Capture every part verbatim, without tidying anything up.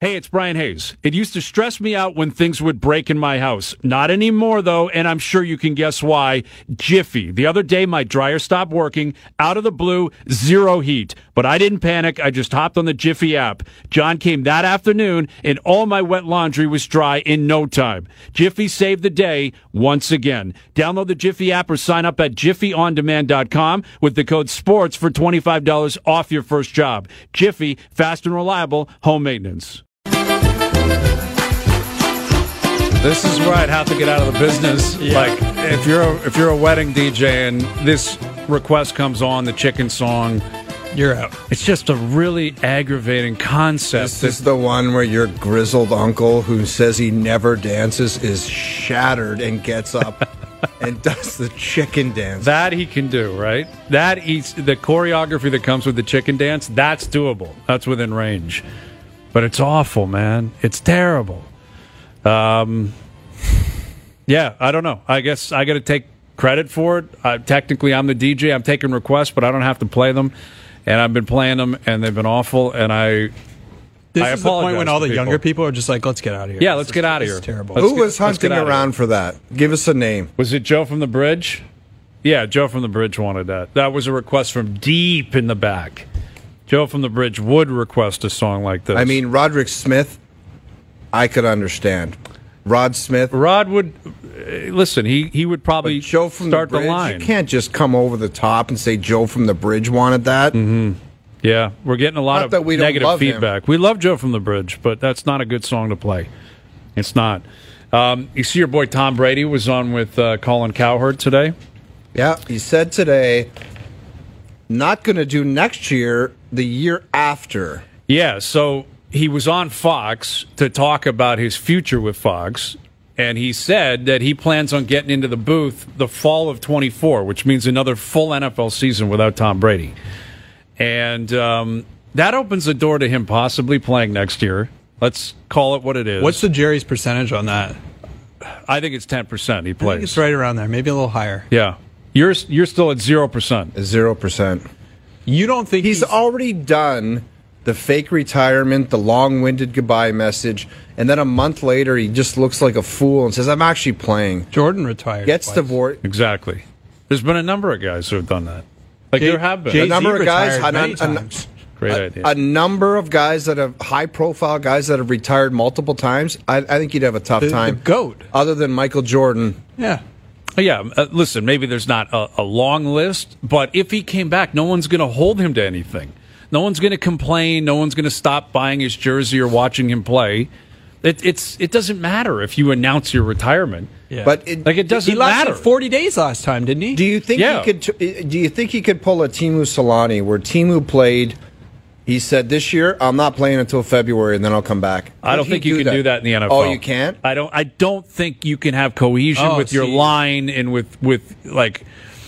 Hey, it's Brian Hayes. It used to stress me out when things would break in my house. Not anymore, though, and I'm sure you can guess why. Jiffy. The other day, my dryer stopped working. Out of the blue, zero heat. But I didn't panic. I just hopped on the Jiffy app. John came that afternoon, and all my wet laundry was dry in no time. Jiffy saved the day once again. Download the Jiffy app or sign up at jiffy on demand dot com with the code SPORTS for twenty-five dollars off your first job. Jiffy, fast and reliable home maintenance. This is where I'd have to get out of the business. Yeah. Like, if you're a, if you're a wedding D J and this request comes on, the chicken song, you're out. It's just a really aggravating concept. This is the one where your grizzled uncle who says he never dances is shattered and gets up and does the chicken dance. That he can do, right? That he's, the choreography that comes with the chicken dance, that's doable. That's within range. But it's awful, man. It's terrible. Um, yeah, I don't know. I guess I got to take credit for it. Uh, technically, I'm the D J. I'm taking requests, but I don't have to play them. And I've been playing them, and they've been awful. And I, this I is the point when all the people. younger people are just like, "Let's get out of here." Yeah, let's this get is, out of here. Terrible. Let's Who get, was hunting around for that? Give us a name. Was it Joe from the Bridge? Yeah, Joe from the Bridge wanted that. That was a request from deep in the back. Joe from the Bridge would request a song like this. I mean, Roderick Smith, I could understand. Rod Smith. Rod would, uh, listen, he, he would probably but Joe from start the, bridge, the line. You can't just come over the top and say Joe from the Bridge wanted that. Mm-hmm. Yeah, we're getting a lot Not of that we don't negative love feedback. him. We love Joe from the Bridge, but that's not a good song to play. It's not. Um, you see your boy Tom Brady was on with uh, Colin Cowherd today? Yeah, he said today, not going to do next year, the year after. Yeah, so he was on Fox to talk about his future with Fox, and he said that he plans on getting into the booth the fall of twenty-four, which means another full N F L season without Tom Brady. And um, that opens the door to him possibly playing next year. Let's call it what it is. What's the Jerry's percentage on that? I think it's ten percent he plays. I think it's right around there, maybe a little higher. Yeah. You're, you're still at zero percent. Zero percent. You don't think he's, he's already done the fake retirement, the long-winded goodbye message, and then a month later he just looks like a fool and says, I'm actually playing. Jordan retired. Gets twice. divorced. Exactly. There's been a number of guys who have done that. Like Jay, there have been. Jay-Z a number of guys. retired A, many a, times. Great a, idea. a number of guys that have high-profile guys that have retired multiple times. I, I think you'd have a tough The, time. the GOAT. Other than Michael Jordan. Yeah. Yeah, uh, listen, maybe there's not a, a long list, but if he came back, no one's going to hold him to anything. No one's going to complain. No one's going to stop buying his jersey or watching him play. It, it's it doesn't matter if you announce your retirement. Yeah. But it, Like it doesn't He lasted matter. forty days last time, didn't he? Do you think Yeah. he could? Do you think he could pull a Timu Solani where Timu played? He said, "This year I'm not playing until February, and then I'll come back." I don't Could think he you can do that in the N F L. Oh, you can't? I don't. I don't think you can have cohesion Oh, with your see. line and with with like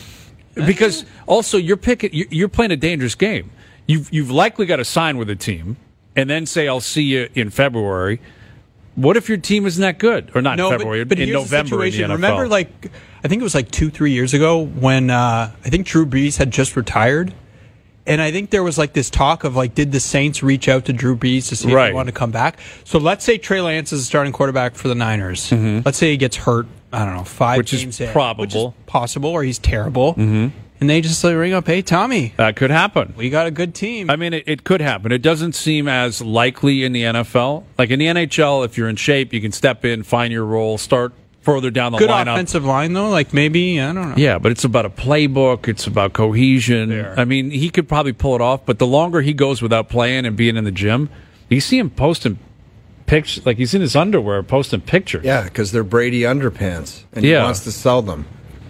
because also you're picking you- you're playing a dangerous game. You've you've likely got to sign with a team and then say I'll see you in February. What if your team isn't that good or not no, in February? but, but in here's the November in the situation. N F L? Remember, like I think it was like two, three years ago when uh, I think Drew Brees had just retired. And I think there was like this talk of like, did the Saints reach out to Drew Brees to see Right. if he wanted to come back? So let's say Trey Lance is a starting quarterback for the Niners. Mm-hmm. Let's say he gets hurt, I don't know, five Which is games in, probable. which is possible, or he's terrible. Mm-hmm. And they just like ring up, hey, Tommy, that could happen. we got a good team. I mean, it, it could happen. It doesn't seem as likely in the N F L. Like in the N H L, if you're in shape, you can step in, find your role, start further down the good lineup. offensive line, though. Like maybe, I don't know. Yeah, but it's about a playbook. It's about cohesion. Fair. I mean, he could probably pull it off, but the longer he goes without playing and being in the gym, you see him posting pictures, like he's in his underwear posting pictures. Yeah, because they're Brady underpants, and Yeah. he wants to sell them.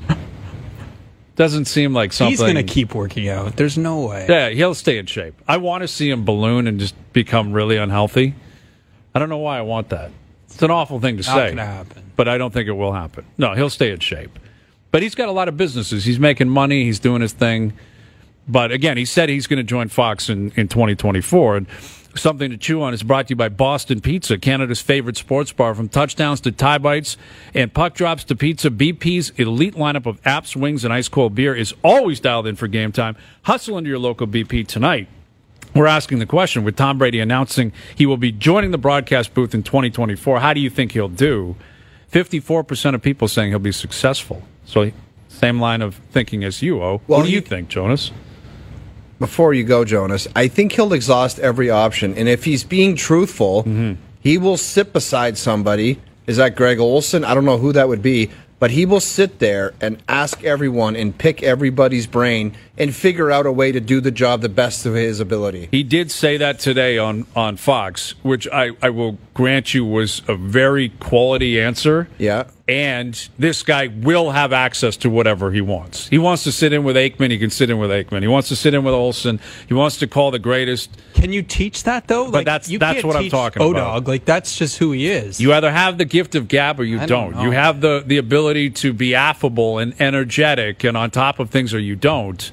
Doesn't seem like something. He's going to keep working out. There's no way. Yeah, he'll stay in shape. I want to see him balloon and just become really unhealthy. I don't know why I want that. It's an awful thing to Not say. gonna happen. But I don't think it will happen. No, he'll stay in shape. But he's got a lot of businesses. He's making money. He's doing his thing. But again, he said he's going to join Fox in, in twenty twenty-four. And Something to Chew On is brought to you by Boston Pizza, Canada's favorite sports bar. From touchdowns to tie bites and puck drops to pizza, B P's elite lineup of apps, wings, and ice-cold beer is always dialed in for game time. Hustle into your local B P tonight we're asking the question, with Tom Brady announcing he will be joining the broadcast booth in twenty twenty-four, how do you think he'll do? fifty-four percent of people saying he'll be successful. So same line of thinking as you, Oh. Well, what do you he, think, Jonas? Before you go, Jonas, I think he'll exhaust every option. And if he's being truthful, mm-hmm. he will sit beside somebody. Is that Greg Olsen? I don't know who that would be. But he will sit there and ask everyone and pick everybody's brain and figure out a way to do the job the best of his ability. He did say that today on, on Fox, which I, I will grant you was a very quality answer. Yeah. And this guy will have access to whatever he wants. He wants to sit in with Aikman, he can sit in with Aikman. He wants to sit in with Olsen. He wants to call the greatest. Can you teach that, though? But like, that's you that's can't what I'm teach talking O-Dog. about. O-Dog. Like, that's just who he is. You either have the gift of gab or you I don't. don't You have the, the ability to be affable and energetic and on top of things, or you don't.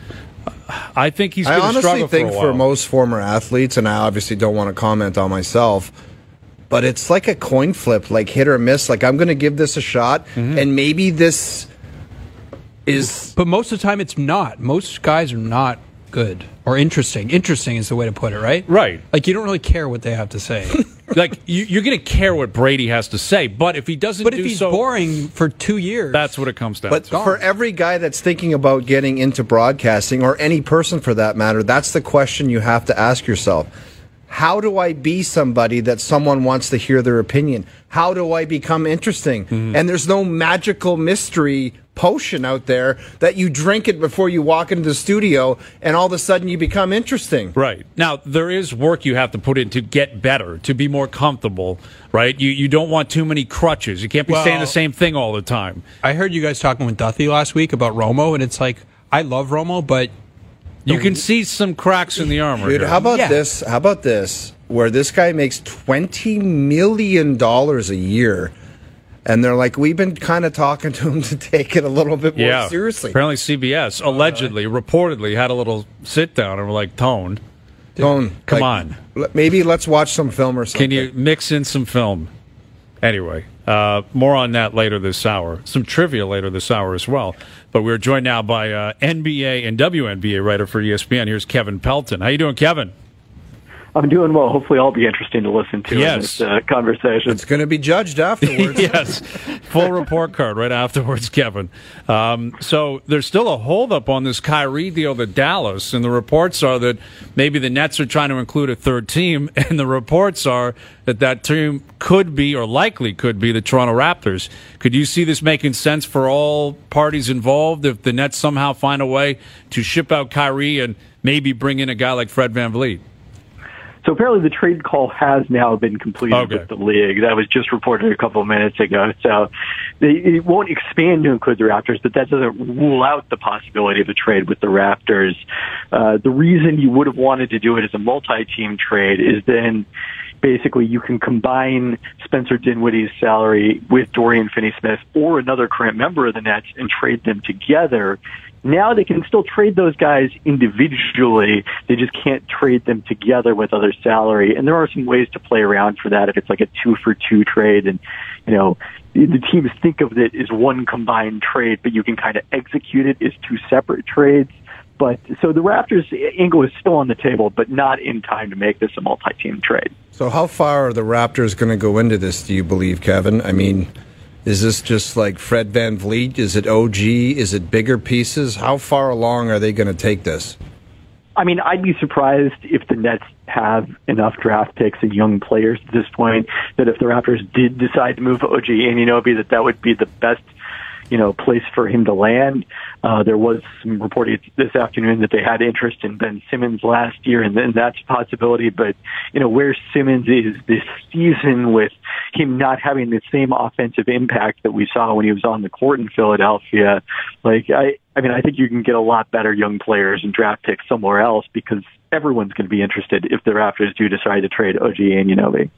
I think he's going to struggle for a while. I honestly think for, for most former athletes, and I obviously don't want to comment on myself, but it's like a coin flip, like hit or miss. Like, I'm going to give this a shot, mm-hmm. and maybe this is... But most of the time, it's not. Most guys are not good or interesting. Interesting is the way to put it, right? Right. Like, you don't really care what they have to say. Like, you, you're going to care what Brady has to say, but if he doesn't but do if he's so, boring for two years... That's what it comes down but to. But for every guy that's thinking about getting into broadcasting, or any person for that matter, that's the question you have to ask yourself. How do I be somebody that someone wants to hear their opinion? How do I become interesting? Mm-hmm. And there's no magical mystery potion out there that you drink it before you walk into the studio and all of a sudden you become interesting. Right. Now, there is work you have to put in to get better, to be more comfortable, right? You you don't want too many crutches. You can't be well, saying the same thing all the time. I heard you guys talking with Duthie last week about Romo, and it's like, I love Romo, but... You can see some cracks in the armor. Dude, here. how about yeah. this? How about this? Where this guy makes twenty million dollars a year, and they're like, we've been kind of talking to him to take it a little bit more yeah. seriously. Apparently C B S, allegedly, reportedly, had a little sit-down and were like, Tone, Tone, come like, on. Maybe let's watch some film or something. Can you mix in some film? Anyway, uh, more on that later this hour. Some trivia later this hour as well. But we're joined now by uh, N B A and W N B A writer for E S P N. Here's Kevin Pelton. How you doing, Kevin? I'm doing well. Hopefully I'll be interesting to listen to yes. in this uh, conversation. It's going to be judged afterwards. Yes. Full report card right afterwards, Kevin. Um, so there's still a holdup on this Kyrie deal to Dallas, and the reports are that maybe the Nets are trying to include a third team, and the reports are that that team could be, or likely could be, the Toronto Raptors. Could you see this making sense for all parties involved if the Nets somehow find a way to ship out Kyrie and maybe bring in a guy like Fred VanVleet? So apparently the trade call has now been completed okay. with the league. That was just reported a couple of minutes ago. So they, it won't expand to include the Raptors, but that doesn't rule out the possibility of a trade with the Raptors. Uh, the reason you would have wanted to do it as a multi-team trade is then basically you can combine Spencer Dinwiddie's salary with Dorian Finney-Smith or another current member of the Nets and trade them together. Now they can still trade those guys individually. They just can't trade them together with other salary. And there are some ways to play around for that if it's like a two for two trade. And, you know, the teams think of it as one combined trade, but you can kind of execute it as two separate trades. But so the Raptors angle is still on the table, but not in time to make this a multi-team trade. So how far are the Raptors going to go into this, do you believe, Kevin? I mean, is this just like Fred VanVleet? Is it O G? Is it bigger pieces? How far along are they going to take this? I mean, I'd be surprised if the Nets have enough draft picks and young players at this point that if the Raptors did decide to move O G Anunoby, that that would be the best, you know, place for him to land. Uh, there was some reporting this afternoon that they had interest in Ben Simmons last year, and then that's a possibility. But, you know, where Simmons is this season with him not having the same offensive impact that we saw when he was on the court in Philadelphia, like, I, I mean, I think you can get a lot better young players and draft picks somewhere else because everyone's going to be interested if the Raptors do decide to trade O G Anunoby.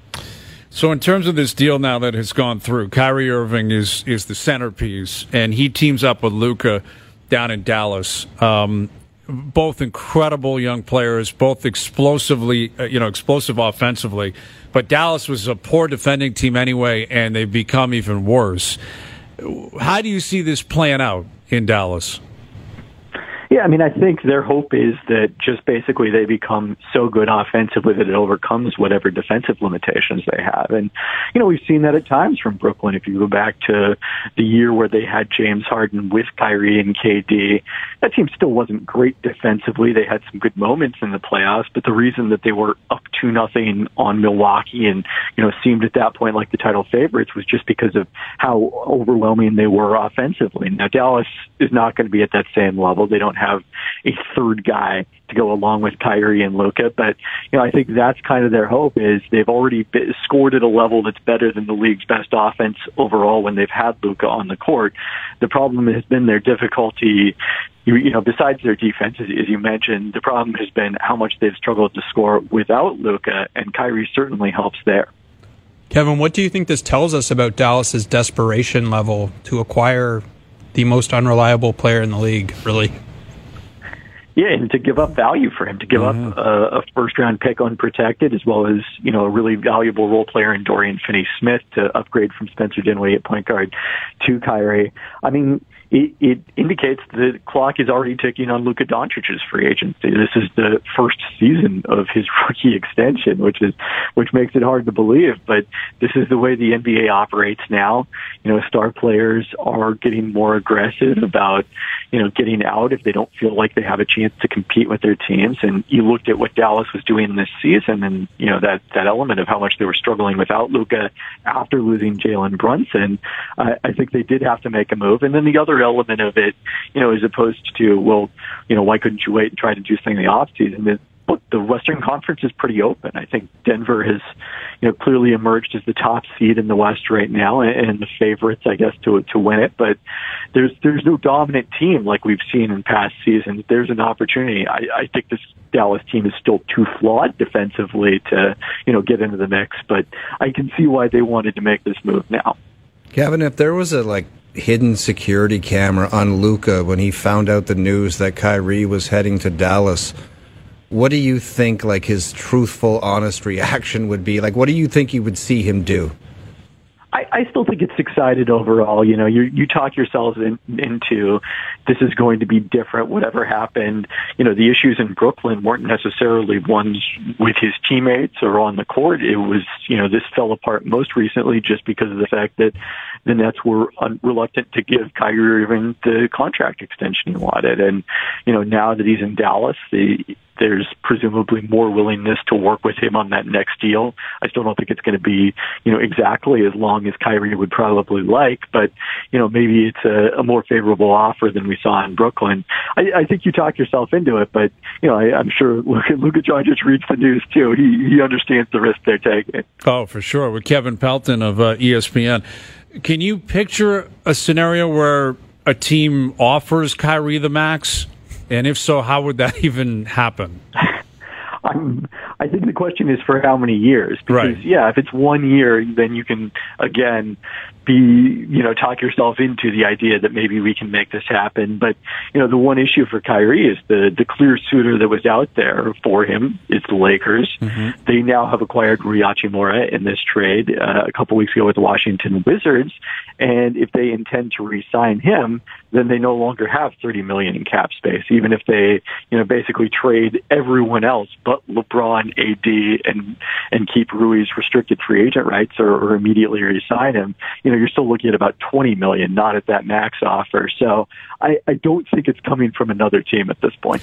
So in terms of this deal now that has gone through, Kyrie Irving is is the centerpiece, and he teams up with Luka down in Dallas. Um, both incredible young players, both explosively, uh, you know, explosive offensively. But Dallas was a poor defending team anyway, and they've become even worse. How do you see this playing out in Dallas? Yeah, I mean, I think their hope is that just basically they become so good offensively that it overcomes whatever defensive limitations they have. And, you know, we've seen that at times from Brooklyn. If you go back to the year where they had James Harden with Kyrie and K D, that team still wasn't great defensively. They had some good moments in the playoffs, but the reason that they were up two nothing on Milwaukee and, you know, seemed at that point like the title favorites was just because of how overwhelming they were offensively. Now, Dallas is not going to be at that same level. They don't have a third guy to go along with Kyrie and Luka, but you know I think that's kind of their hope is they've already been, scored at a level that's better than the league's best offense overall when they've had Luka on the court. The problem has been their difficulty. You, you know, besides their defense, as, as you mentioned, the problem has been how much they've struggled to score without Luka, and Kyrie certainly helps there. Kevin, what do you think this tells us about Dallas's desperation level to acquire the most unreliable player in the league, really? Yeah, and to give up value for him, to give mm-hmm. up a, a first-round pick unprotected, as well as, you know, a really valuable role player in Dorian Finney-Smith to upgrade from Spencer Dinwiddie at point guard to Kyrie. I mean, it, it indicates the clock is already ticking on Luka Doncic's free agency. This is the first season of his rookie extension, which is which makes it hard to believe. But this is the way the N B A operates now. You know, star players are getting more aggressive about, you know, getting out if they don't feel like they have a chance to compete with their teams. And you looked at what Dallas was doing this season, and you know that that element of how much they were struggling without Luka after losing Jalen Brunson. I, I think they did have to make a move. And then the other element of it, you know, as opposed to, well, you know, why couldn't you wait and try to do something in the offseason? That look, the Western Conference is pretty open. I think Denver has, you know, clearly emerged as the top seed in the West right now and the favorites, I guess, to to win it. But there's there's no dominant team like we've seen in past seasons. There's an opportunity. I, I think this Dallas team is still too flawed defensively to, you know, get into the mix. But I can see why they wanted to make this move now. Kevin, if there was a like hidden security camera on Luka when he found out the news that Kyrie was heading to Dallas, what do you think like his truthful, honest reaction would be? Like, what do you think you would see him do? I, I still think it's excited overall. You know, you you talk yourselves in, into this is going to be different, whatever happened. You know, the issues in Brooklyn weren't necessarily ones with his teammates or on the court. It was, you know, this fell apart most recently just because of the fact that the Nets were un- reluctant to give Kyrie Irving the contract extension he wanted. And, you know, now that he's in Dallas, the there's presumably more willingness to work with him on that next deal. I still don't think it's going to be, you know, exactly as long as Kyrie would probably like, but, you know, maybe it's a, a more favorable offer than we saw in Brooklyn. I, I think you talk yourself into it, but, you know, I, I'm sure Luka, Luka Doncic reads the news too. He, he understands the risk they're taking. Oh, for sure. With Kevin Pelton of uh, E S P N. Can you picture a scenario where a team offers Kyrie the max? And if so, how would that even happen? I'm, I think the question is for how many years? Because, right. yeah, if it's one year, then you can, again, be, you know, talk yourself into the idea that maybe we can make this happen. But, you know, the one issue for Kyrie is the, the clear suitor that was out there for him is the Lakers. Mm-hmm. They now have acquired Rui Hachimura in this trade uh, a couple weeks ago with the Washington Wizards. And if they intend to re-sign him, then they no longer have thirty million dollars in cap space, even if they, you know, basically trade everyone else but LeBron, A D, and and keep Rui's restricted free agent rights or, or immediately re-sign him. You know, you're still looking at about twenty million dollars, not at that max offer. So I, I don't think it's coming from another team at this point.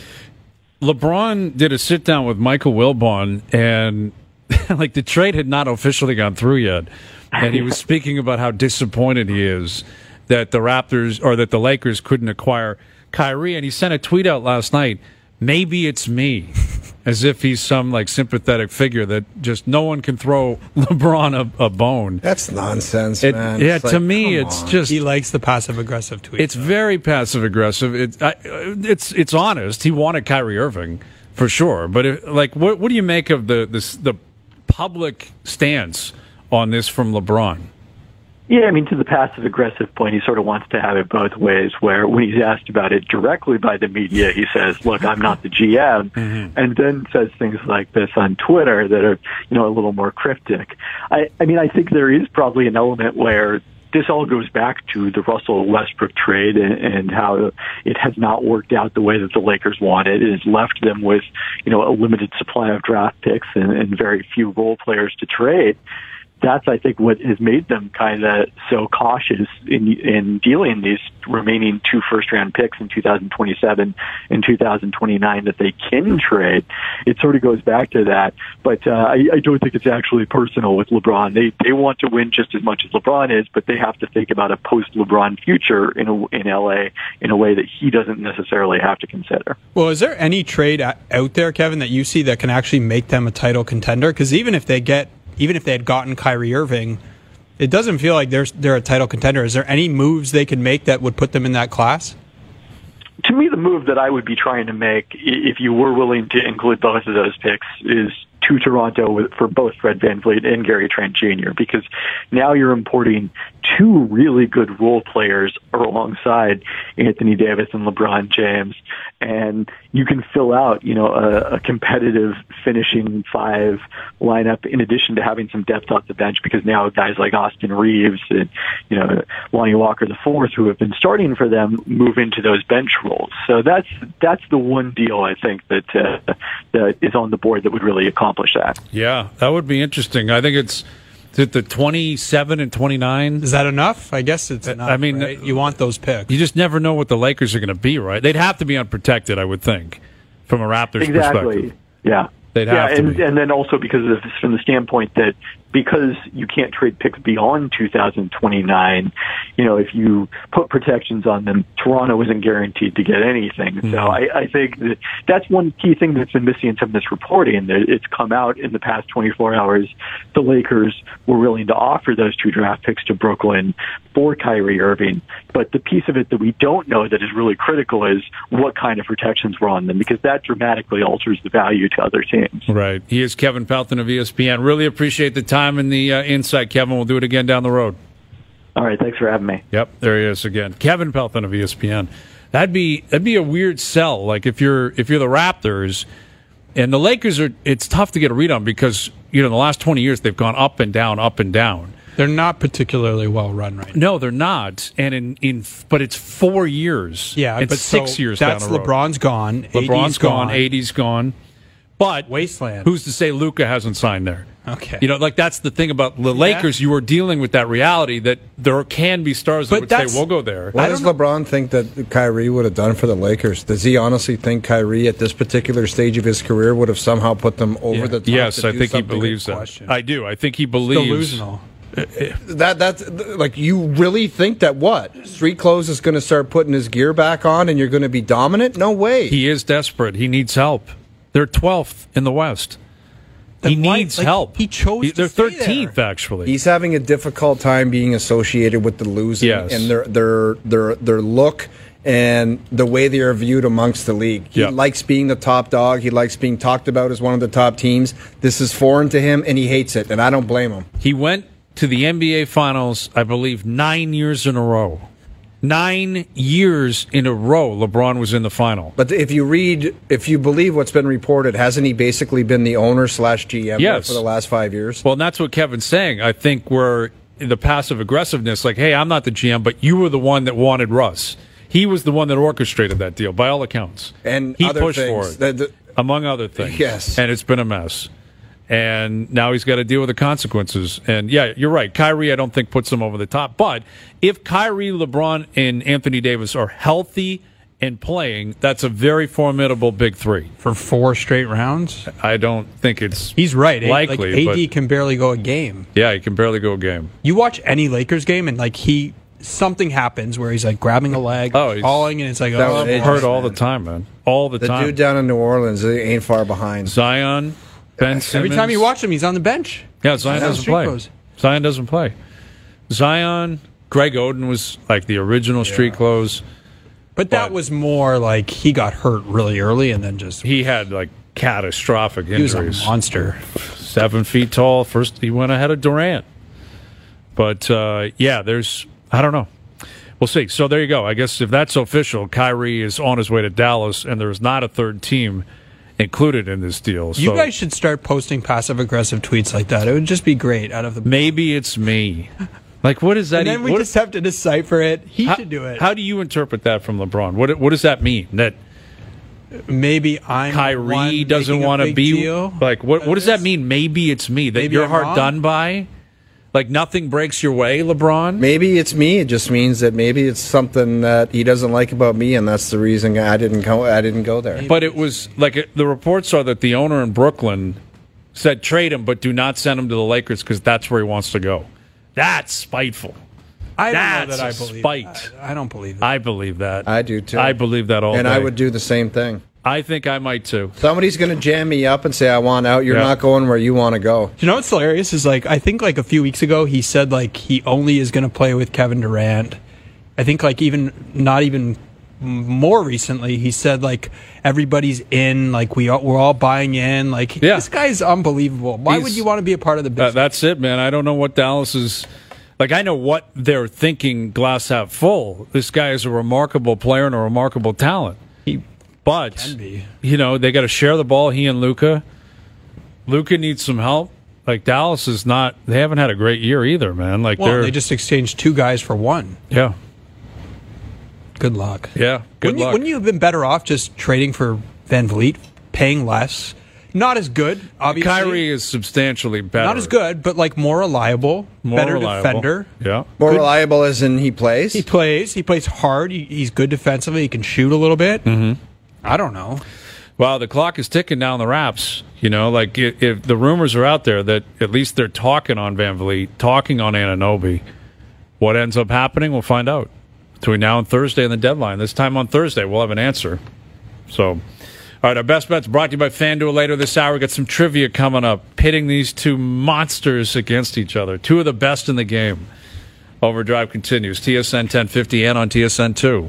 LeBron did a sit-down with Michael Wilbon, and like the trade had not officially gone through yet. And he was speaking about how disappointed he is that the Raptors or that the Lakers couldn't acquire Kyrie. And he sent a tweet out last night, maybe it's me, as if he's some like sympathetic figure that just no one can throw LeBron a, a bone. That's nonsense, it, man. Yeah, it's to like, me, it's on. just he likes the passive aggressive tweet. It's though. very passive aggressive. It's I, it's it's honest. He wanted Kyrie Irving for sure, but if, like, what what do you make of the this the public stance on this from LeBron? Yeah, I mean, to the passive-aggressive point, he sort of wants to have it both ways, where when he's asked about it directly by the media, he says, look, I'm not the G M, mm-hmm. and then says things like this on Twitter that are, you know, a little more cryptic. I, I mean, I think there is probably an element where this all goes back to the Russell Westbrook trade and, and how it has not worked out the way that the Lakers wanted. It has left them with, you know, a limited supply of draft picks and, and very few role players to trade. That's, I think, what has made them kind of so cautious in in dealing these remaining two first-round picks in two thousand twenty-seven and two thousand twenty-nine that they can trade. It sort of goes back to that, but uh, I, I don't think it's actually personal with LeBron. They they want to win just as much as LeBron is, but they have to think about a post-LeBron future in a, in L A in a way that he doesn't necessarily have to consider. Well, is there any trade out there, Kevin, that you see that can actually make them a title contender? Because even if they get Even if they had gotten Kyrie Irving, it doesn't feel like they're they're a title contender. Is there any moves they could make that would put them in that class? To me, the move that I would be trying to make, if you were willing to include both of those picks, is to Toronto for both Fred VanVleet and Gary Trent Junior, because now you're importing two really good role players alongside Anthony Davis and LeBron James, and you can fill out, you know, a, a competitive finishing five lineup in addition to having some depth off the bench, because now guys like Austin Reeves and, you know, Lonnie Walker the fourth, who have been starting for them, move into those bench roles. So that's that's the one deal I think that uh, that is on the board that would really accomplish that. Yeah, that would be interesting. I think it's is it the twenty-seven and twenty-nine. Is that enough? I guess it's enough. I mean, right? You want those picks. You just never know what the Lakers are going to be, right? They'd have to be unprotected, I would think, from a Raptors exactly. perspective. Yeah. They'd yeah, have to and, be. and then also because of from the standpoint that because you can't trade picks beyond two thousand twenty-nine, you know, if you put protections on them, Toronto isn't guaranteed to get anything. Mm-hmm. So I, I think that that's one key thing that's been missing in some of this reporting. That it's come out in the past twenty-four hours. The Lakers were willing to offer those two draft picks to Brooklyn for Kyrie Irving. But the piece of it that we don't know that is really critical is what kind of protections were on them, because that dramatically alters the value to other teams. Right. He is Kevin Pelton of E S P N. Really appreciate the time and the uh, insight, Kevin. We'll do it again down the road. All right. Thanks for having me. Yep. There he is again. Kevin Pelton of E S P N. That'd be that'd be a weird sell. Like if you're if you're the Raptors and the Lakers are, it's tough to get a read on because, you know, in the last twenty years they've gone up and down, up and down. They're not particularly well run right now. No, they're not. And in, in but it's four years. Yeah, it's but six so years that's down the road. LeBron's gone. LeBron's gone. A D's gone. But wasteland. Who's to say Luka hasn't signed there? Okay. You know, like that's the thing about the Lakers. You are dealing with that reality that there can be stars that But would that's- say, we'll go there. What does LeBron think that Kyrie would have done for the Lakers? Does he honestly think Kyrie at this particular stage of his career would have somehow put them over Yeah. the top? Yes, to I do think he something? believes that. question. I do. I think he believes. Delusional. That that's like, you really think that what? Street Clothes is going to start putting his gear back on and you're going to be dominant? No way. He is desperate. He needs help. They're twelfth in the West. He Then why- needs like, help. he chose to They're stay thirteenth, there. actually. He's having a difficult time being associated with the losing Yes. and their their their their look and the way they are viewed amongst the league. He Yep. likes being the top dog. He likes being talked about as one of the top teams. This is foreign to him, and he hates it, and I don't blame him. He went to the N B A Finals, I believe, nine years in a row. Nine years in a row, LeBron was in the final. But if you read, if you believe what's been reported, hasn't he basically been the owner slash G M Yes. for the last five years? Well, and that's what Kevin's saying. I think we're the passive aggressiveness, like, hey, I'm not the G M, but you were the one that wanted Russ. He was the one that orchestrated that deal, by all accounts. And he other pushed things. for it, The- the- among other things. Yes. And it's been a mess. And now he's got to deal with the consequences. And yeah, you're right. Kyrie, I don't think, puts him over the top. But if Kyrie, LeBron, and Anthony Davis are healthy and playing, that's a very formidable big three. For four straight rounds? I don't think it's He's right. likely. Like A D but can barely go a game. yeah, he can barely go a game. You watch any Lakers game and like he something happens where he's like grabbing a leg, Oh, he's- falling, and it's like, That oh, was boy. ages. Hurt all the time, man. All the, The time. dude down in New Orleans, he ain't far behind. Zion, Ben Simmons. Every time you watch him, he's on the bench. Yeah, Zion He's on doesn't street play. clothes. Zion doesn't play. Zion, Greg Oden was like the original street clothes. But that But- was more like he got hurt really early and then just He had like catastrophic he was injuries. a monster. Seven feet tall. First, he went ahead of Durant. But uh, yeah, there's I don't know. We'll see. So there you go. I guess if that's official, Kyrie is on his way to Dallas, and there's not a third team included in this deal. You So guys should start posting passive aggressive tweets like that. It would just be great. Out of the maybe it's me. Like, what is that? And then e- we what, just have to decipher it. He how, should do it. How do you interpret that from LeBron? What what does that mean? That Maybe I'm Kyrie one doesn't making a want to big be deal like what? of What does that this? mean? Maybe it's me. That Maybe your I'm heart wrong? done by. Like nothing breaks your way, LeBron. Maybe it's me. It just means that maybe it's something that he doesn't like about me, and that's the reason I didn't go. I didn't go there. But it was like it, the reports are that the owner in Brooklyn said trade him, but do not send him to the Lakers because that's where he wants to go. That's spiteful. I don't That's know that I a believe spite. I, I don't believe that. I believe that. I do too. I believe that all and day. I would do the same thing. I think I might too. Somebody's going to jam me up and say, I want out. You're Yeah. not going where you want to go. You know what's hilarious is like I think like a few weeks ago he said like he only is going to play with Kevin Durant. I think like even not even m- more recently he said like everybody's in, like we all, we're all buying in. Like Yeah. this guy's unbelievable. Why He's- would you want to be a part of the Uh, business? that's it, man. I don't know what Dallas is. Like, I know what they're thinking glass half full. This guy is a remarkable player and a remarkable talent. he But, can be. you know, they got to share the ball, he and Luka. Luka needs some help. Like, Dallas is not, they haven't had a great year either, man. Like, Well, they're, they just exchanged two guys for one. yeah, Good luck. yeah, good wouldn't, you, luck. wouldn't you have been better off just trading for Van Vliet, paying less? Not as good, obviously. Kyrie is substantially better. Not as good, but like more reliable, More better reliable. defender. Yeah. More Good- reliable as in he plays. He plays. He plays hard. He, he's good defensively. He can shoot a little bit. Mm-hmm. I don't know. Well, the clock is ticking down the Raps. You know, like if, if the rumors are out there that at least they're talking on Van Vliet, talking on Anunoby, what ends up happening, we'll find out between now and Thursday and the deadline. This time on Thursday, we'll have an answer. So, all right, our best bets brought to you by FanDuel later this hour. We got some trivia coming up, pitting these two monsters against each other, two of the best in the game. Overdrive continues. T S N ten fifty and on T S N two.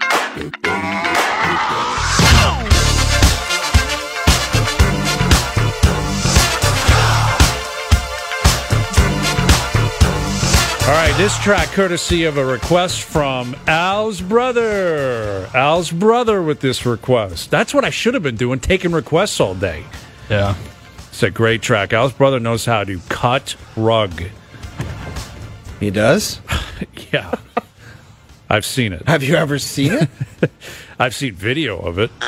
All right, this track courtesy of a request from Al's brother. Al's brother with this request. That's what I should have been doing, taking requests all day. Yeah. It's a great track. Al's brother knows how to cut rug. He does? Yeah. I've seen it. Have you ever seen it? I've seen video of it.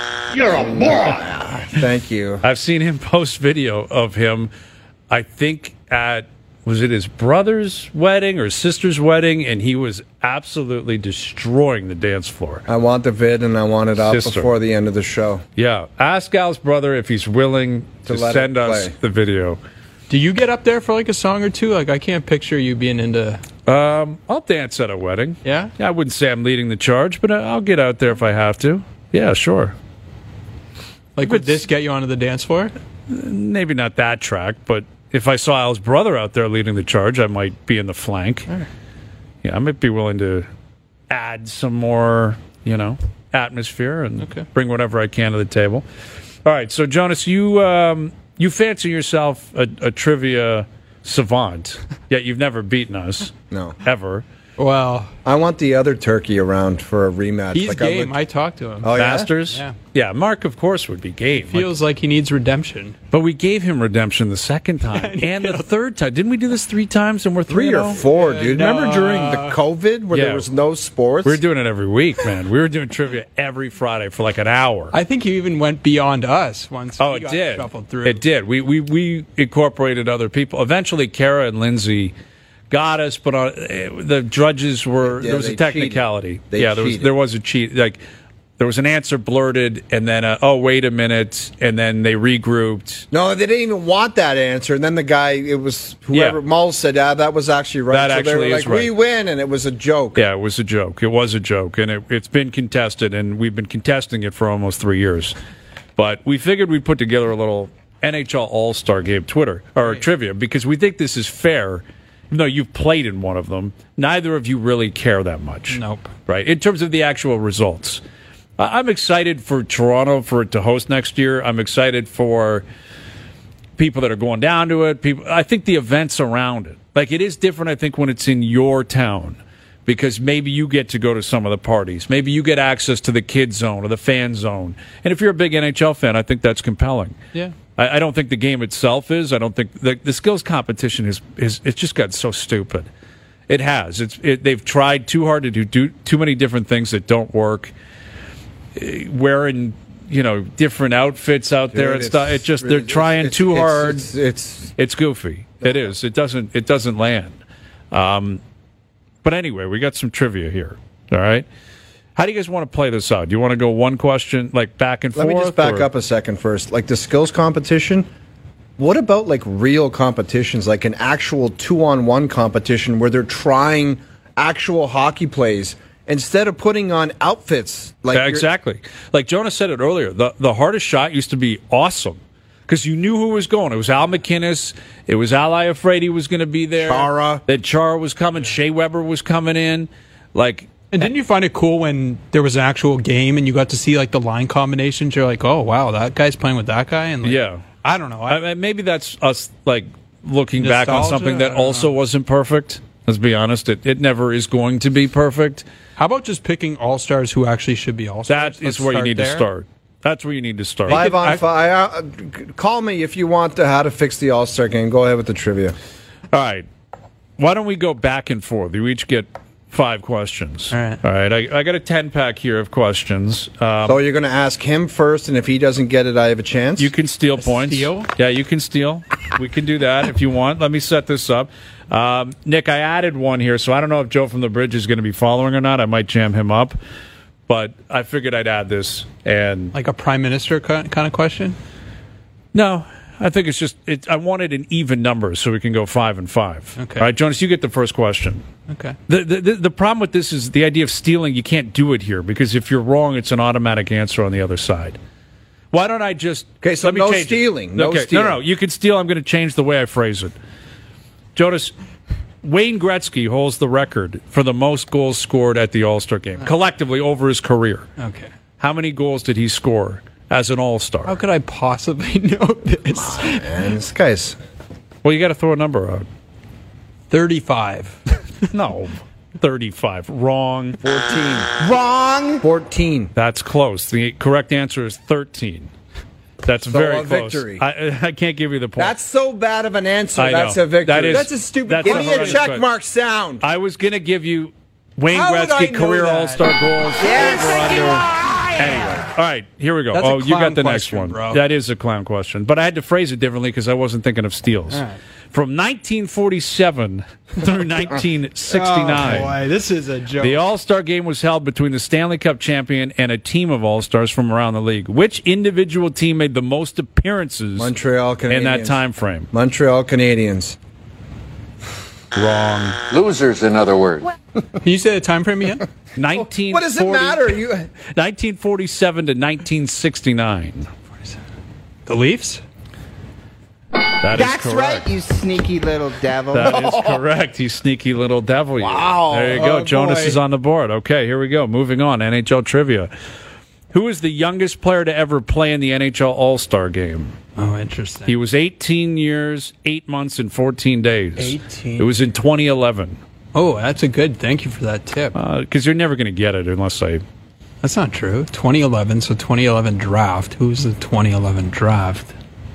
Thank you. I've seen him post video of him, I think at, was it his brother's wedding or his sister's wedding? And he was absolutely destroying the dance floor. I want the vid and I want it up Sister. before the end of the show. Yeah. Ask Al's brother if he's willing to, To let send it us play. the video. Do you get up there for like a song or two? Like I can't picture you being into. Um, I'll dance at a wedding. Yeah? Yeah, I wouldn't say I'm leading the charge, but I'll get out there if I have to. Yeah, sure. Like would this get you onto the dance floor? Maybe not that track, but if I saw Al's brother out there leading the charge, I might be in the flank. Yeah, I might be willing to add some more, you know, atmosphere and Okay. bring whatever I can to the table. All right, so Jonas, you um, you fancy yourself a, a trivia savant, yet you've never beaten us. No. Ever. Well, I want the other turkey around for a rematch. he's Like I game. looked- I talked to him. Oh, yeah? Masters? Yeah. Yeah, Mark, of course, would be game. Like, Feels like he needs redemption. but we gave him redemption the second time and the third time. Didn't we do this three times and we're three, Three or and oh? four, dude. no. Remember during the COVID where Yeah. there was no sports? We were doing it every week, man. We were doing trivia every Friday for like an hour. I think he even went beyond us once. oh, he it got did. Shuffled through. It did. We, we we incorporated other people. Eventually, Kara and Lindsay got us, but on, eh, the judges were Yeah, there was they a technicality. cheated. They yeah, there was cheated. there was a cheat. Like there was an answer blurted, and then a, oh wait a minute, and then they regrouped. No, they didn't even want that answer. And then the guy, it was whoever, Yeah. Mull said, ah, that was actually right. That so they actually were is like, we right. win, and it was a joke. Yeah, it was a joke. It was a joke, and it, it's been contested, and we've been contesting it for almost three years. But we figured we'd put together a little N H L All-Star Game Twitter or trivia because we think this is fair. Even though you've played in one of them, neither of you really care that much. Nope. Right? In terms of the actual results. I- I'm excited for Toronto for it to host next year. I'm excited for people that are going down to it. People, I think the events around it. Like, it is different, I think, when it's in your town. Because maybe you get to go to some of the parties. Maybe you get access to the kid zone or the fan zone. And if you're a big N H L fan, I think that's compelling. Yeah. I, I don't think the game itself is. I don't think the, the skills competition is, is it's just gotten so stupid. It has. It's it, they've tried too hard to do, do too many different things that don't work. Uh, Wearing you know different outfits out there Dude, and stuff. It just they're it's- trying it's- too it's- hard. It's, it's, It's goofy. It is. It doesn't. It doesn't land. Um, but anyway, we got some trivia here. All right. How do you guys want to play this out? Do you want to go one question, like back and Let forth? me just back or- up a second first. Like the skills competition, what about like real competitions, like an actual two-on-one competition where they're trying actual hockey plays instead of putting on outfits? Like Yeah, you're- exactly. Like Jonas said it earlier, the the hardest shot used to be awesome because you knew who was going. It was Al McInnes. It was Al Iafrate was going to be there. Chara. That Chara was coming. Shea Weber was coming in. Like, And didn't you find it cool when there was an actual game and you got to see like the line combinations? You're like, oh wow, that guy's playing with that guy, and like, yeah. I don't know. I, I mean, maybe that's us like looking back on Nostalgia? something that I don't also know. wasn't perfect. Let's be honest; it, it never is going to be perfect. how about just picking all stars who actually should be all stars? That is where you need to start. That's where you need to start. Five could- on I- five. Uh, call me if you want to how to fix the All Star game. Go ahead with the trivia. All right. Why don't we go back and forth? You each get five questions. All right. All right. I, I got a ten pack here of questions. Um, So you're going to ask him first, and if he doesn't get it, I have a chance. you can steal points. steal? Yeah, you can steal. We can do that if you want. Let me set this up. Um, Nick, I added one here, so I don't know if Joe from the Bridge is going to be following or not. I might jam him up. But I figured I'd add this. And like a prime minister ki- kind of question. no, I think it's just, it, I wanted an even number so we can go five and five. Okay. All right, Jonas, you get the first question. Okay. The, the the the problem with this is the idea of stealing. You can't do it here because if you're wrong, it's an automatic answer on the other side. Why don't I just? Okay, so let me no change it. stealing, no okay. stealing. No, no, you can steal. I'm going to change the way I phrase it. Jonas, Wayne Gretzky holds the record for the most goals scored at the All-Star game collectively over his career. Okay. How many goals did he score as an All-Star? How could I possibly know this? And this guy's Well, you got to throw a number out. Thirty-five. No, thirty-five. Wrong. fourteen. Wrong. fourteen. That's close. The correct answer is thirteen. That's very a close. victory. I, I can't give you the point. That's so bad of an answer. I That's know. a victory. That is- That's a stupid. that's Give a me a horrendous check question. mark sound. I was going to give you Wayne How would I Gretzky know career that? All-Star goals Yes. over under. Anyway, all right, here we go. That's a oh, you got clown the next question, one. bro. That is a clown question, but I had to phrase it differently because I wasn't thinking of steals. All right. From nineteen forty-seven through nineteen sixty-nine. Oh boy, this is a joke. The All-Star game was held between the Stanley Cup champion and a team of All-Stars from around the league. Which individual team made the most appearances Montreal Canadiens. in that time frame? Montreal Canadiens. Wrong. Losers, in other words. Can you say the time frame again? nineteen What does it matter? You. nineteen forty-seven to nineteen sixty-nine. The Leafs. That is That's correct. right, you sneaky little devil. That is correct. You sneaky little devil. You. Wow. There you go. Oh, Jonas boy. is on the board. Okay, here we go. Moving on. N H L trivia. Who is the youngest player to ever play in the N H L All-Star game? Oh, interesting. He was eighteen years, eight months, and fourteen days. eighteen. It was in twenty eleven. Oh, that's a good. Thank you for that tip. Because you're never going to get it unless I. That's not true. twenty eleven. So twenty eleven draft. Who's the twenty eleven draft?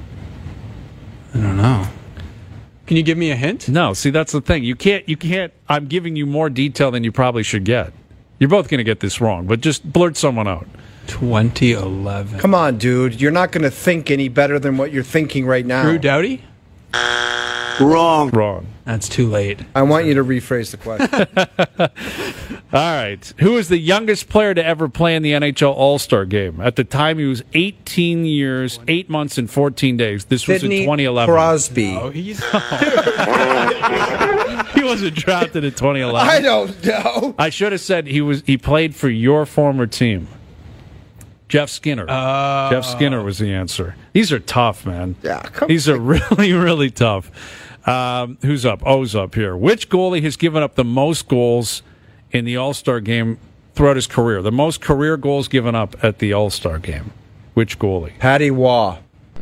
I don't know. Can you give me a hint? No, see, that's the thing. You can't. You can't. I'm giving you more detail than you probably should get. You're both going to get this wrong, but just blurt someone out. twenty eleven. Come on, dude. You're not going to think any better than what you're thinking right now. Drew Doughty? Wrong. That's too late. I want you to rephrase the question. All right. Who is the youngest player to ever play in the N H L All-Star game? At the time, he was eighteen years, eight months, and fourteen days. This was Sidney in twenty eleven. Crosby. Oh, he's. He wasn't drafted in twenty eleven. I don't know. I should have said he was. He played for your former team, Jeff Skinner. Uh, Jeff Skinner was the answer. These are tough, man. Yeah, come These are really, really tough. Um, who's up? O's up here. Which goalie has given up the most goals in the All-Star game throughout his career? The most career goals given up at the All-Star game. Which goalie? Patty Waugh.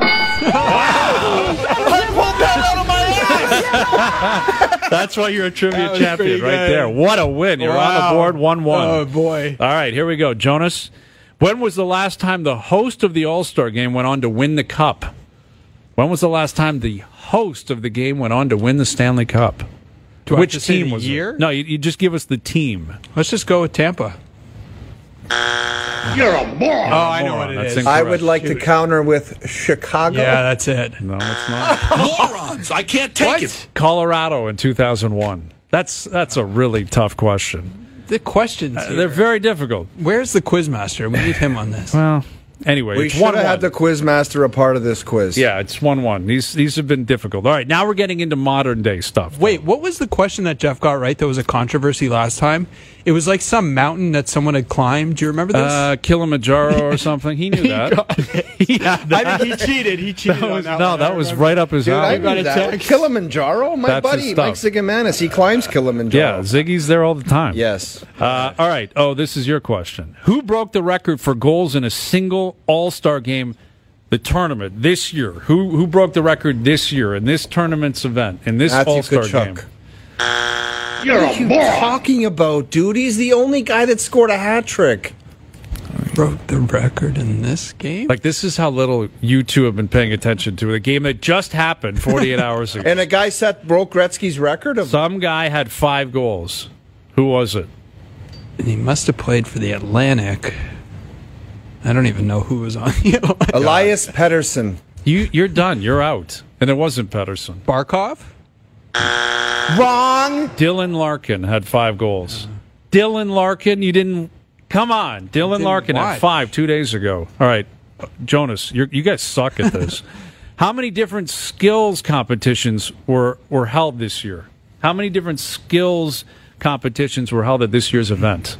That's why you're a trivia That was champion pretty right good. there. What a win. You're on the Wow. board one one. Oh, boy. All right, here we go. Jonas, when was the last time the host of the All-Star game went on to win the cup? When was the last time the host of the game went on to win the Stanley Cup? Do I have Which to say team the was year? it? No, you, you just give us the team. Let's just go with Tampa. You're a moron. Oh, I know moron. what it That's is. incorrect. I would like to counter with Chicago. Yeah, that's it. No, it's not. Morons. I can't take What? it. Colorado in two thousand one. That's that's a really tough question. The questions. Uh, here. they're very difficult. Where's the quizmaster? We need him on this. Well, anyway, We it's should one have one. had the Quizmaster a part of this quiz. Yeah, it's one one. These these have been difficult. All right, now we're getting into modern day stuff. Wait, what was the question that Jeff got right? That was a controversy last time. It was like some mountain that someone had climbed. Do you remember this? Uh, Kilimanjaro or something. He knew that. he had that. I think he cheated. He cheated. That on was- that no, one. that I was remember. right up his Dude, I alley. got knew a that. text. Kilimanjaro? My That's his buddy, stuff. Mike Zigomanis, he climbs Kilimanjaro. Yeah, Ziggy's there all the time. Yes. Uh, all right. Oh, this is your question. Who broke the record for goals in a single All-Star game, the tournament, this year? Who who broke the record this year in this tournament's event, in this Matthew All-Star Tkachuk. game? You're What a are you moron. talking about, dude? He's the only guy that scored a hat trick. Broke the record in this game. Like, this is how little you two have been paying attention to a game that just happened forty-eight hours ago. And a guy set broke Gretzky's record of Some guy had five goals. Who was it? And he must have played for the Atlantic. I don't even know who was on the Atlantic. Elias Pettersson. You, you're done. You're out. And it wasn't Pedersen. Barkov? Wrong. Dylan Larkin had five goals. Dylan Larkin, you didn't. Come on. Dylan didn't Larkin had watch. five two days ago. All right. Jonas, you're, you guys suck at this. How many different skills competitions were, were held this year? How many different skills competitions were held at this year's event?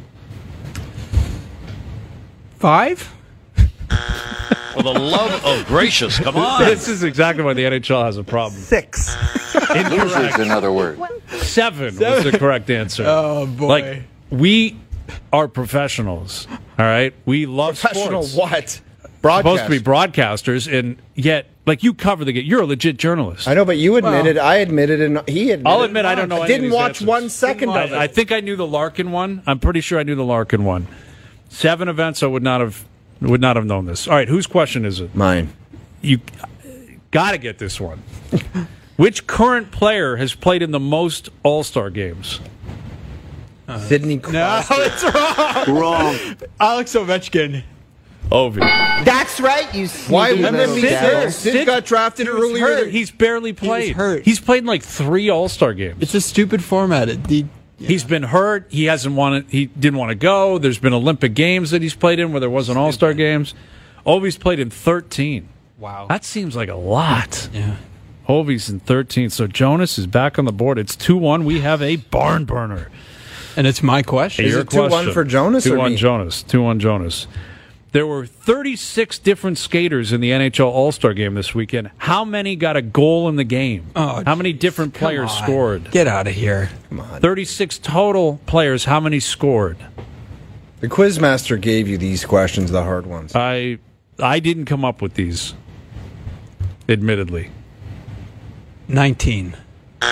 Five? For the love of gracious, come on. This is exactly why the N H L has a problem. Six. Incorrect. in other words. Seven was the correct answer. Oh, boy. Like, we are professionals, all right? We love Professional sports. what? Broadcast. Supposed to be broadcasters, and yet, like, you cover the game. You're a legit journalist. I know, but you admitted, I admitted, and he admitted. I'll admit I don't know any of didn't these watch answers. one second of it. I, I think I knew the Larkin one. I'm pretty sure I knew the Larkin one. Seven events, I would not have would not have known this. All right, whose question is it? Mine. You got to get this one. Which current player has played in the most All-Star games? Sidney No, Crosby. it's wrong. Wrong. Alex Ovechkin. Ovi. That's right, you Why sneaky would little Sid, devil. Sid, Sid- got drafted earlier. hurt. than- He's barely played. hurt. He's played in like three All-Star games. It's a stupid format. It, the, He's been hurt. He hasn't wanted. He didn't want to go. There's been Olympic games that he's played in where there wasn't All Star games. Ovi's played in thirteen. wow. That seems like a lot. yeah. Ovi's in thirteen. So Jonas is back on the board. It's two one. We have a barn burner. And it's my question. Is Your it two one question. for Jonas two or one me? Jonas. two one Jonas. There were thirty-six different skaters in the N H L All Star game this weekend. How many got a goal in the game? Oh, How many geez. different Come players on. scored? Get out of here. thirty-six total players. How many scored? The Quizmaster gave you these questions, the hard ones. I I didn't come up with these, admittedly. nineteen.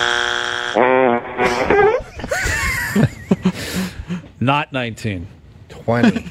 Not nineteen. twenty.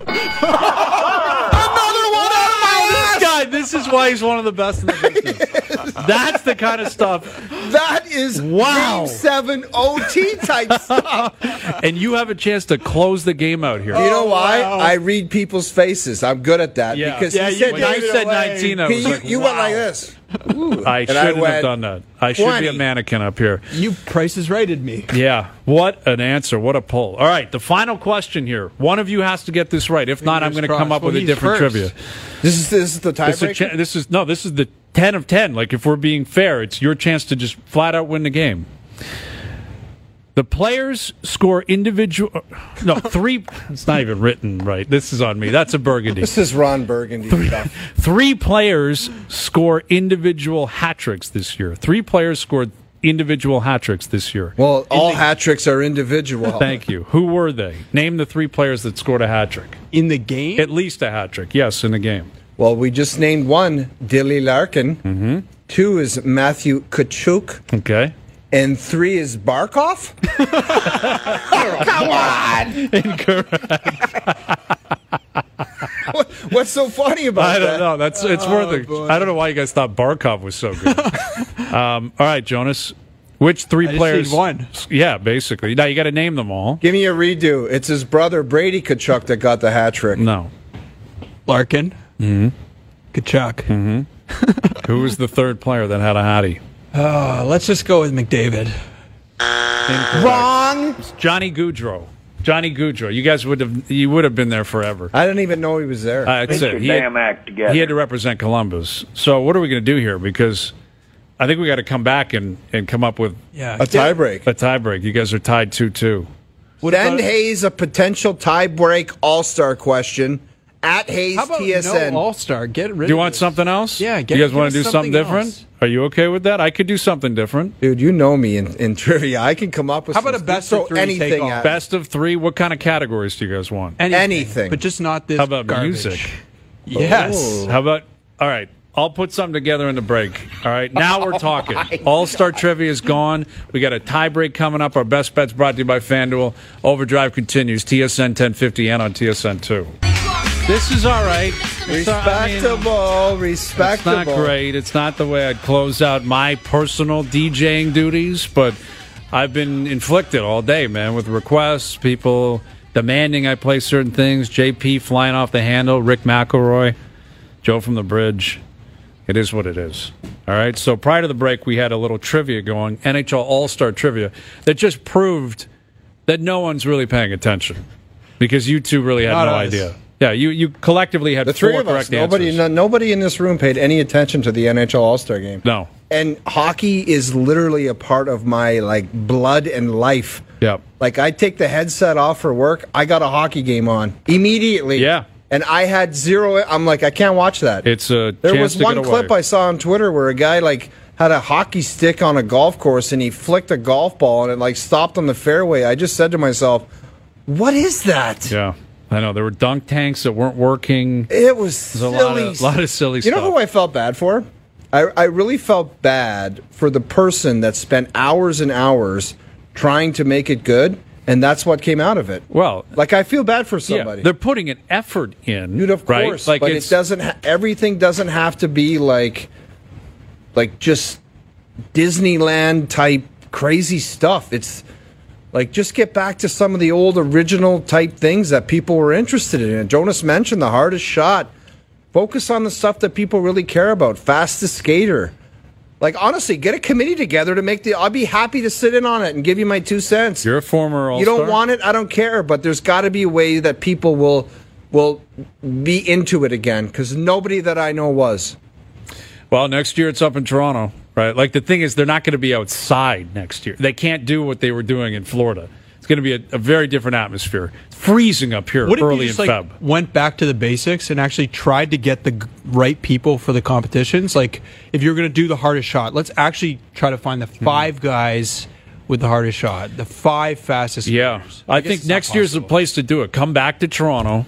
This guy, this is why he's one of the best in the business. That's the kind of stuff. That is Wow. Game seven O T type stuff. And you have a chance to close the game out here. You know why? wow. I read people's faces. I'm good at that. Yeah. Because Yeah, he you said, When you gave it said away. nineteen, I He- was you, like, you wow. went like this. Ooh. I And shouldn't have went done that. I should be a twenty. mannequin up here. You prices righted me. Yeah. What an answer. What a pull. All right. The final question here. One of you has to get this right. If not, I'm Fingers going to come crossed. up with Well, a he's different first. trivia. This is this is the This is, a tiebreaker. cha- this is no. This is the ten of ten. Like, if we're being fair, it's your chance to just flat out win the game. The players score individual. No, three. It's not even written right. This is on me. That's a Burgundy. This is Ron Burgundy stuff. Three players score individual hat tricks this year. Three players scored individual hat tricks this year. Well, all hat tricks are individual. Thank you. Who were they? Name the three players that scored a hat trick. In the game? At least a hat trick. Yes, in the game. Well, we just named one, Dilly Larkin. Mm-hmm. Two is Matthew Tkachuk. Okay. And three is Barkov? Come on! What- What's so funny about I that? don't know. That's it's worth it. boy. I don't know why you guys thought Barkov was so good. um, all right, Jonas. Which three I just players? need one. Yeah, basically. Now you got to name them all. Give me a redo. It's his brother Brady Kachuk that got the hat trick. No. Larkin. Mm-hmm. Kachuk. Mm-hmm. Who was the third player that had a hattie? Uh, let's just go with McDavid. Wrong. It's Johnny Gaudreau. Johnny Gaudreau. You guys would have you would have been there forever. I didn't even know he was there. Uh, it's Get it. your He had- damn act together. He had to represent Columbus. So what are we going to do here? Because I think we got to come back and, and come up with Yeah. a tie break. a tie break. You guys are tied two two. Send Hayes a potential tie break all star question at Hayes How about T S N. no All-Star? Get rid Do you of want this. something else? Yeah, get- you guys give want us to do something, something different? else. Are you okay with that? I could do something different. Dude, you know me in, in trivia. I can come up with How about some- a best throw of three take anything off? at Best of three. What kind of categories do you guys want? Anything, Anything. but just not this. How about garbage. music? Yes. Oh. How about? All right. I'll put something together in the break. All right. Now we're talking. All-Star Trivia is gone. We got a tie break coming up. Our best bets brought to you by FanDuel. Overdrive continues. T S N ten fifty and on T S N two. This is all right. It's, uh, I mean, Respectable, It's respectable. not great. It's not the way I'd close out my personal DJing duties, but I've been inflicted all day, man, with requests, people demanding I play certain things, J P flying off the handle, Rick McElroy, Joe from the Bridge. It is what it is. All right, so prior to the break, we had a little trivia going, N H L All-Star Trivia, that just proved that no one's really paying attention because you two really had Not no us. idea. Yeah, you, you collectively had The three four of us, correct nobody, answers. no, nobody in this room paid any attention to the N H L All-Star game. No. And hockey is literally a part of my like blood and life. Yep. Like I take the headset off for work, I got a hockey game on immediately. Yeah. And I had zero. I'm like, I can't watch that. It's a There chance was to one get clip away. I saw on Twitter where a guy like had a hockey stick on a golf course and he flicked a golf ball and it like stopped on the fairway. I just said to myself, "What is that?" Yeah, I know. There were dunk tanks that weren't working. It was There's a silly. lot of, lot of silly You stuff. know who I felt bad for? I, I really felt bad for the person that spent hours and hours trying to make it good, and that's what came out of it. Well, Like I feel bad for yeah, somebody. they're putting an effort in, Dude, of right? course, Like but it it's, doesn't. Ha- everything doesn't have to be like, like just Disneyland type crazy stuff. It's like just get back to some of the old original type things that people were interested in. And Jonas mentioned the hardest shot. Focus on the stuff that people really care about. Fastest skater. Like honestly, get a committee together to make the. I'll be happy to sit in on it and give you my two cents. You're a former All-Star. You don't want it, I don't care. But there's got to be a way that people will will be into it again because nobody that I know was. Well, next year it's up in Toronto, right? Like the thing is, they're not going to be outside next year. They can't do what they were doing in Florida. It's going to be a, a very different atmosphere. It's freezing up here What if early you just in like Feb. went back to the basics and actually tried to get the g- right people for the competitions? Like, if you're going to do the hardest shot, let's actually try to find the Hmm. five guys with the hardest shot, the five fastest. Yeah, skaters. I, guess think it's not next year's the possible. place to do it. Come back to Toronto,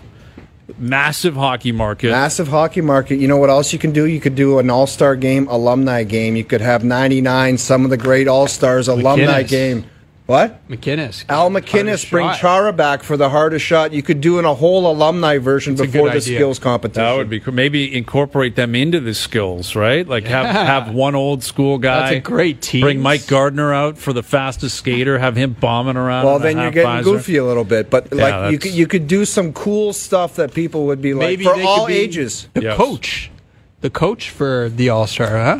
massive hockey market. Massive hockey market. You know what else you can do? You could do an all star game, alumni game. You could have ninety-nine, some of the great all stars alumni McInnes. game. What? McInnes. Al Hardest McInnes, bring shot. Chara back for the hardest shot. You could do in a whole alumni version That's a before good the idea. skills competition. That would be cool. Maybe incorporate them into the skills, right? Like have, have one old school guy. That's a great team. Bring Mike Gardner out for the fastest skater. Have him bombing around. Well, on a then you're half getting visor. goofy a little bit, but like you that's- could you could do some cool stuff that people would be like Maybe for they all could be ages. The Yes. coach. The coach for the All Star, huh?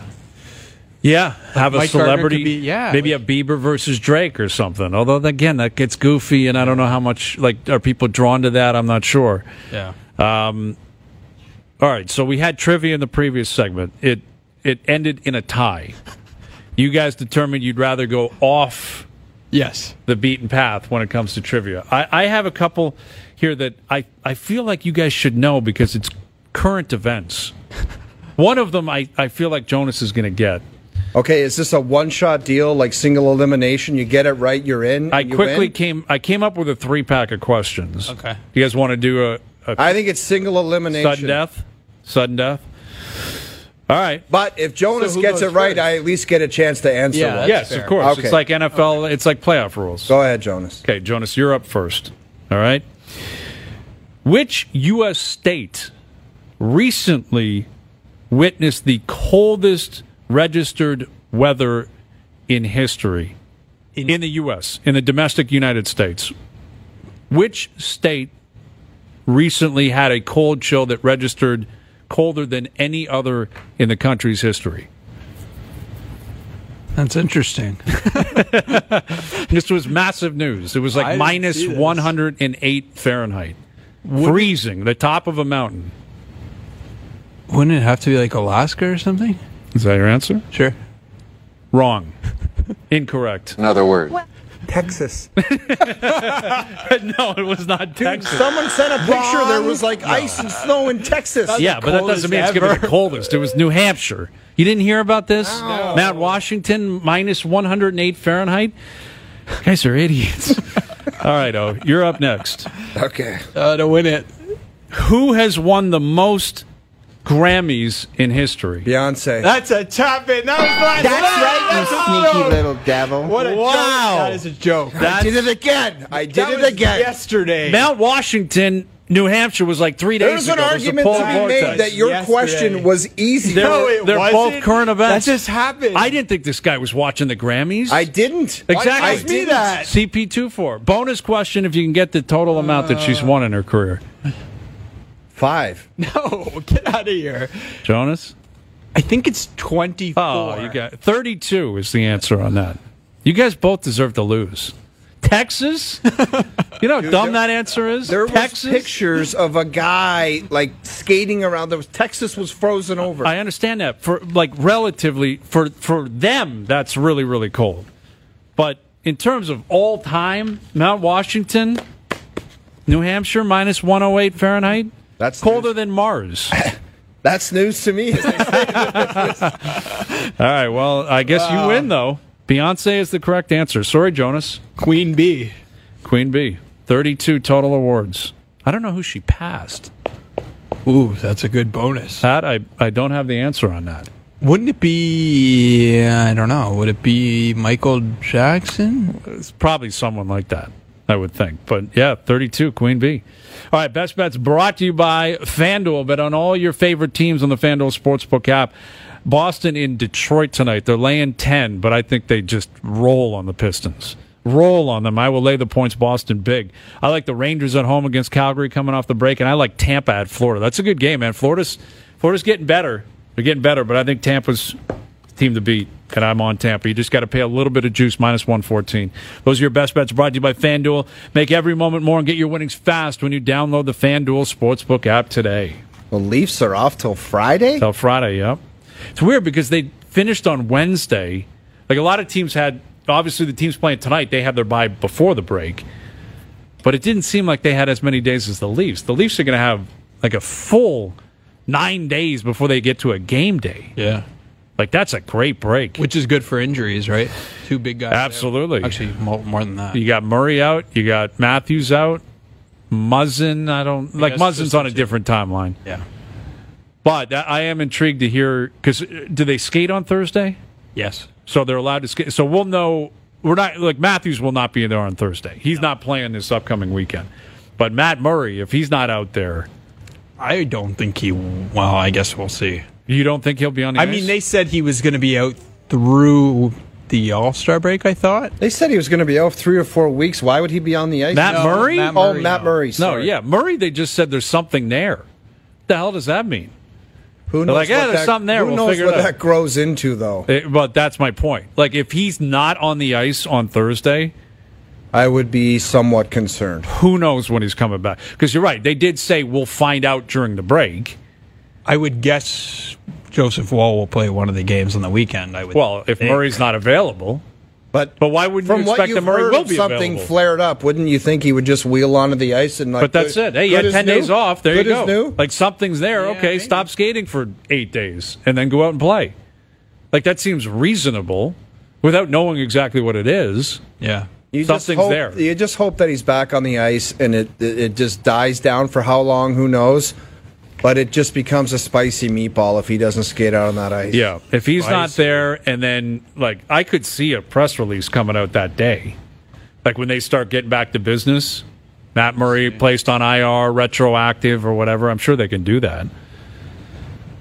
Yeah, have a Mike Gardner celebrity. could be- yeah, maybe like- a Bieber versus Drake or something. Although again, that gets goofy, and I don't know how much like are people drawn to that. I'm not sure. Yeah. Um, all right, so we had trivia in the previous segment. It it ended in a tie. You guys determined you'd rather go off Yes. the beaten path when it comes to trivia. I, I have a couple here that I, I feel like you guys should know because it's current events. One of them I, I feel like Jonas is going to get. Okay, is this a one shot deal like single elimination? You get it right, you're in. I and you quickly win? came I came up with a three pack of questions. Okay. You guys want to do a, a I think it's single elimination. sudden death? Sudden death? All right. But if Jonas So who gets it goes right, first? I at least get a chance to answer Yeah, one. Yes, fair. of course. Okay. It's like N F L, it's like playoff rules. Go ahead, Jonas. Okay, Jonas, you're up first. All right. Which U S state recently witnessed the coldest registered weather in history, in, in the U S, in the domestic United States, which state recently had a cold chill that registered colder than any other in the country's history? That's interesting. This was massive news. It was I like didn't minus see this. one hundred eight Fahrenheit. Freezing, the top of a mountain. Wouldn't it have to be like Alaska or something? Is that your answer? Sure. Wrong. Incorrect. In other words. Texas. No, it was not Texas. Someone sent a picture. There was like ice and snow in Texas. Yeah, but that doesn't mean it's going to be the coldest. It was New Hampshire. You didn't hear about this? No. Mount Washington, minus one hundred eight Fahrenheit. You guys are idiots. All right, oh, you're up next. Okay. Uh, to win it. Who has won the most Grammys in history? Beyonce. That's a tap in. That was my That's right, you sneaky little devil. What a Wow. joke. That is a joke. I did it again. I did That it was again. yesterday. Mount Washington, New Hampshire was like three days There's an ago. There's a argument polar to be vortex. made that your Yesterday. question was easy. They're, No, it they're wasn't. both current events. That just happened. I didn't think this guy was watching the Grammys. I didn't. Exactly. I Ask me that. C P two four. Bonus question if you can get the total amount that she's won in her career. Five. No, get out of here. Jonas? I think it's twenty-four. Oh, you got thirty-two is the answer on that. You guys both deserve to lose. Texas? You know how dumb that answer is? There Texas? was pictures of a guy like skating around. There was Texas was frozen over. I understand that. For like relatively for for them that's really really cold. But in terms of all time, Mount Washington, New Hampshire minus one oh eight Fahrenheit. That's colder news. than Mars. That's news to me. All right, well, I guess you win though. Beyonce is the correct answer. Sorry, Jonas. Queen Bee. Queen Bee. thirty-two total awards. I don't know who she passed. Ooh, that's a good bonus. That I, I don't have the answer on that. Wouldn't it be, I don't know, would it be Michael Jackson? It's probably someone like that, I would think. But yeah, thirty-two, Queen Bee. All right, Best Bets brought to you by FanDuel. Bet on all your favorite teams on the FanDuel Sportsbook app. Boston in Detroit tonight. They're laying ten, but I think they just roll on the Pistons. Roll on them. I will lay the points Boston big. I like the Rangers at home against Calgary coming off the break, and I like Tampa at Florida. That's a good game, man. Florida's Florida's getting better. They're getting better, but I think Tampa's the team to beat, and I'm on Tampa. You just got to pay a little bit of juice, minus one fourteen. Those are your Best Bets brought to you by FanDuel. Make every moment more and get your winnings fast when you download the FanDuel Sportsbook app today. The Leafs are off till Friday? Till Friday, yep. It's weird because they finished on Wednesday. Like a lot of teams had, obviously the teams playing tonight, they had their bye before the break. But it didn't seem like they had as many days as the Leafs. The Leafs are going to have like a full nine days before they get to a game day. Yeah. Like that's a great break. Which is good for injuries, right? Two big guys. Absolutely. out. Actually, more, more than that. You got Murray out. You got Matthews out. Muzzin, I don't, like guess Muzzin's just on a two. different timeline. Yeah. But I am intrigued to hear, because do they skate on Thursday? Yes. So they're allowed to skate. So we'll know. We're not like Matthews will not be there on Thursday. He's not playing this upcoming weekend. But Matt Murray, if he's not out there, I don't think he, well, I guess we'll see. you don't think he'll be on the I ice? mean, they said he was going to be out through the All-Star break, I thought. They said he was going to be out three or four weeks. Why would he be on the ice? Matt No, Murray? Matt oh, Murray, Matt no. Murray. No, Sorry. yeah, Murray. They just said there's something there. What the hell does that mean? Who They're knows like, yeah, what there's that, something there. Who We'll knows figure what it out. that grows into, though? It, but that's my point. Like, if he's not on the ice on Thursday, I would be somewhat concerned. who knows when he's coming back? Because you're right. They did say we'll find out during the break. I would guess Joseph Wall will play one of the games on the weekend. I would. Well, if think. Murray's not available. But But why wouldn't from you what expect you've that Murray heard, will if be something available? flared up, wouldn't you think he would just wheel onto the ice and like? But that's good- it. Hey, you good had as ten new? days off. There Good you as go. new? Like something's there. Yeah, okay, maybe. stop skating for eight days and then go out and play. Like that seems reasonable without knowing exactly what it is. yeah. You just Something's hope, there. You just hope that he's back on the ice and it it it just dies down for how long? Who knows? But it just becomes a spicy meatball if he doesn't skate out on that ice. Yeah, if he's not Spicy. there, and then like I could see a press release coming out that day, like when they start getting back to business. Matt Murray placed on I R, retroactive or whatever. I'm sure they can do that.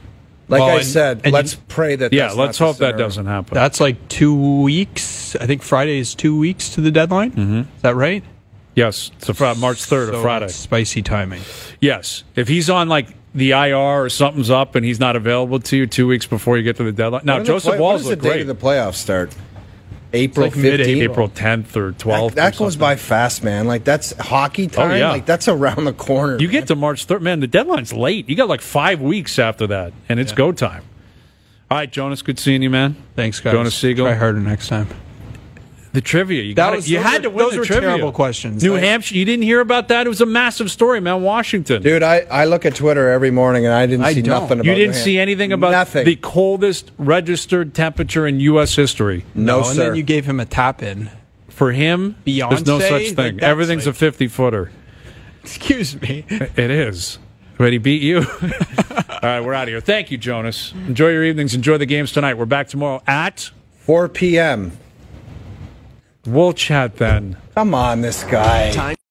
Like Well, I and- said, and let's you- pray that. Yeah, that's let's not the hope that scenario. doesn't happen. That's like two weeks. I think Friday is two weeks to the deadline. Mm-hmm. Is that right? yes, it's a Fri- March third, So a Friday. it's spicy timing. Yes, if he's on like the I R or something's up and he's not available to you two weeks before you get to the deadline. Now, When do the Joseph play- Walls When does the looked date great. of the playoffs start? April like mid-April. fifteenth. April tenth or That, twelfth. that or goes something. by fast, man. Like that's hockey time. yeah. Like that's around the corner. You get to March third, man. The deadline's late. You got like five weeks after that, and it's go time. All right, Jonas, good seeing you, man. Thanks, guys. Jonas Siegel. Try harder next time. The trivia, you That got was- you those had were- to win those the were trivia. terrible questions. New Like- Hampshire, you didn't hear about that? It was a massive story, man. Washington, Dude, I, I look at Twitter every morning and I didn't I see don't. nothing about you didn't New see Hampshire. anything about nothing. the coldest registered temperature in U S history. no, and sir. then you gave him a tap in. For him, there's no Beyonce? such Like, thing. that's Everything's a like- fifty footer. Excuse me. It is. But he beat you. All right, we're out of here. Thank you, Jonas. Enjoy your evenings. Enjoy the games tonight. We're back tomorrow at four p.m. We'll chat then. Come on, this guy.